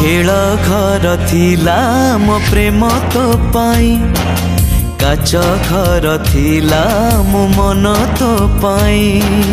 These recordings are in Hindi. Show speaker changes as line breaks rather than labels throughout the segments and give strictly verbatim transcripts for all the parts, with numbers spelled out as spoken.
खेल घर थिला मो प्रेम तो पाई काच घर थिला मो मन तो पाई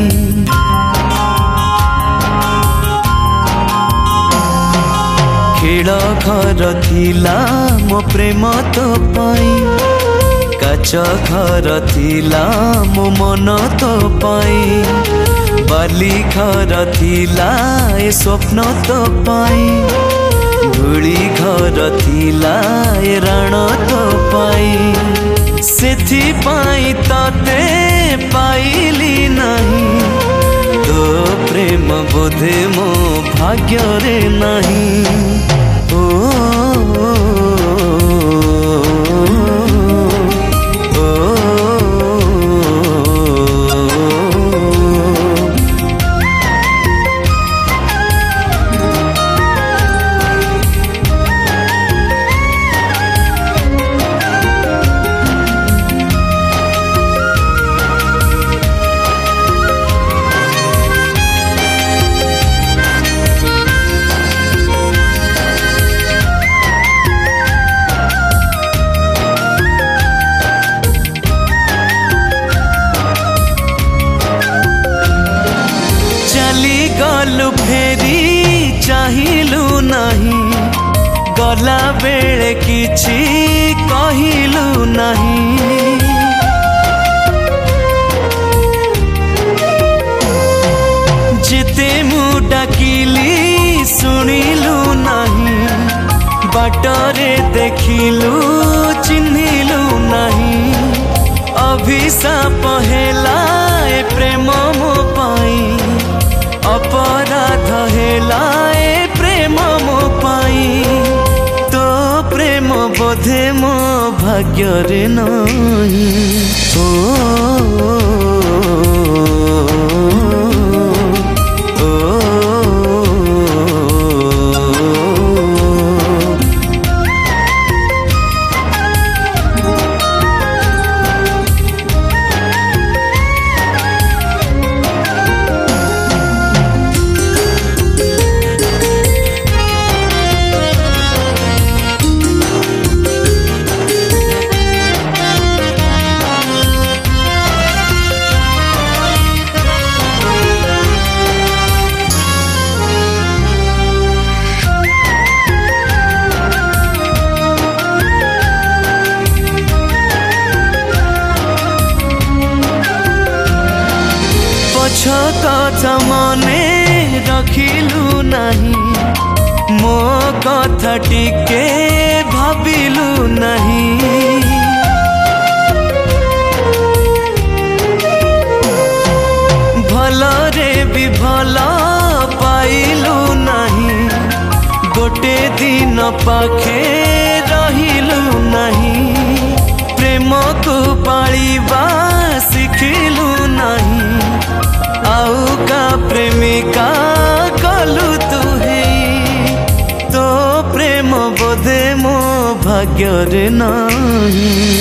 खेल घर थिला मो प्रेम तो पाई काच घर थिला मो मन तो पाई बाली घर थिला ए स्वप्न तो पाई धूली घर थिला ए राण तो पाई सेथि पाई तते पाइली नहीं तो प्रेम बोधे मो भाग्य रे नहीं ओ, ओ, ओ, ओ गलु फेरी चाहिलु नहीं गला बेले किछि कहिलु नहीं जिते मु डाकिली सुनिलु नहीं बाटरे देखिलु चिन्हिलु नहीं अभिशाप हेला ए प्रेम मो पाई अपराध हेला ए प्रेम मो पाई तो प्रेम बोधे मो भाग्य रे नहीं ओ, ओ, ओ, ओ, कथा मने रखिलु नहीं मो कथा टिके भाबिलु नहीं भल रे भी भल पाइलु नहीं गोटे दिन पाखे रहिलु नहीं प्रेम को पालिबा शिखिलु नहीं आउ का प्रेमिका कलु तू है तो प्रेम बोधे मो भाग्य रे नहीं।